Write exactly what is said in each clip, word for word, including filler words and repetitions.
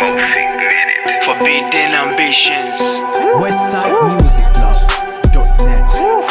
Forbidden ambitions. Westside Music Club dot net.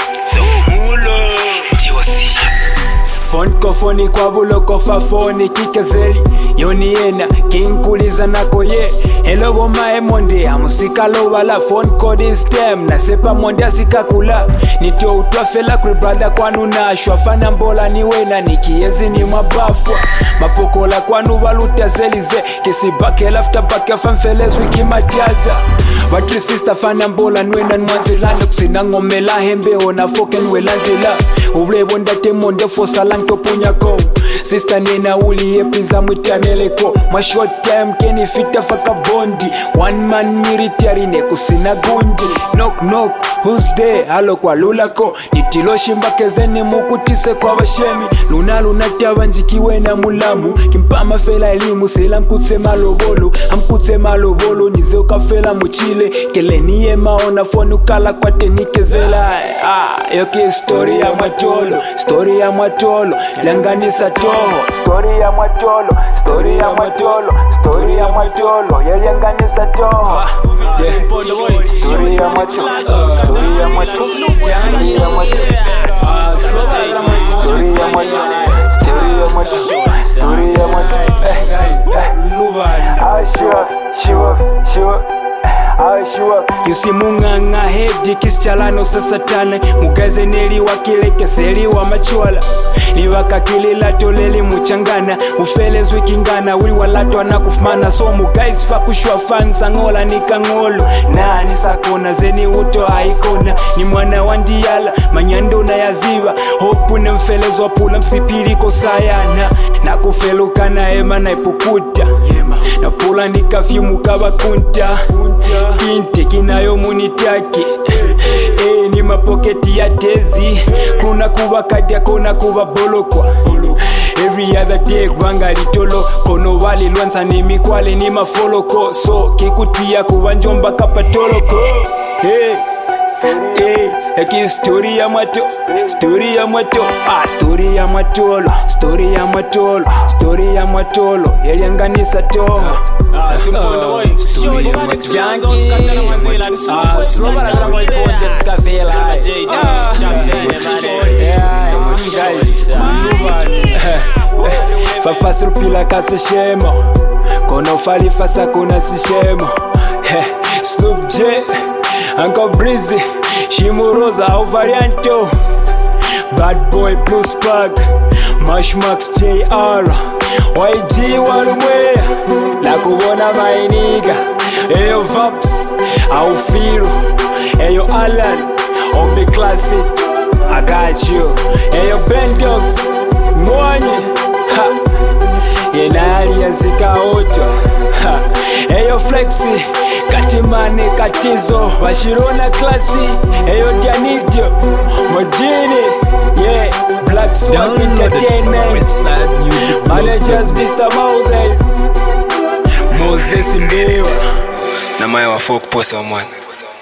Phone kofoni kwa buloko fa phone kikezeli yoni yena kinkuliza nako ye hello boma emonde amusika lo wala phone code is them na sepa monde asikakula nityo utwafela kuri brother kwanu nashwa fana mbola ni wena nikiezi ni mabafwa mapokola kwanu waluta zelize kisibake lafta bake famfelez wiki majaza watri sister fana mbola nwena nwanzilanda kusina ngomela hembe ona foken welanzila ublebo ndate monde fosa lanto punyako sister nena uli epiza mwitameleko ma short time keni fita faka bondi one man military ne kusina gundi knock knock who's there halo kwa lulako nitilo shimbakezeni mukutise kwa bashemi luna luna tabanjikiwe na mulamu kimpama fela elimu sela mkutse malovolo amkutse malovolo nize ukafela muchile keleniye maona fonu kala kwa tenikezela ah yoki story ya matolo story ya matolo langanisa toho story ya matolo story ya matolo story ya matolo yalanganisa toho story ya matolo story ya matolo story ya matolo ah story ya matolo story ya matolo story ya matolo guys ah sure sure sure yusimunganga hedi kischalano sasatane mugaze neli wakilekeseli wa machola liwakakilila toleli muchangana ufelezwi kingana uli walatwa na kufumana so mugais fakushwa fansa ngola nikangolo nani sakona zeni uto haikona ni mwana wandiyala manyando na yaziva hopu ne mfelezwa pula msipiliko sayana na kufelukana ema na ipukuta na pula nikafyimu kabakunta kinte kinayo munitaki eh ni mapoketi ya tezi kuna kuba kadia kuna kuba bolokwa every other day kwanga litolo kono wali lwanza ni mikwale ni mafoloko so kikutia kuba njomba kapatoloko hey hey eki story ya mato story ya mato ah story ya matolo story ya matolo story ya matolo yalianganisa toho ah simpondo boy story ya matjangi ah sloba la kama iponde mskafela guys fafasru pila kaseshemo kono fali fasa kuna sishemo Snoop J Uncle Breezy Shimuroza au varianto Bad Boy Blue Spark Mashmax J R Y G Warumwe La kubona mainiga Eyo Vaps au Firo Eyo Alan Obi Classic I got you Eyo Ben Dogs Mwanye Ha Yenali ya zika oto Ha Eyo Flexi Katimane katizo Washirona klasi Eyo Dianidio Modini Yeah Black Swag Entertainment Managers Mister Moses Moses Mbewa Na maya wa folk posa wa mwana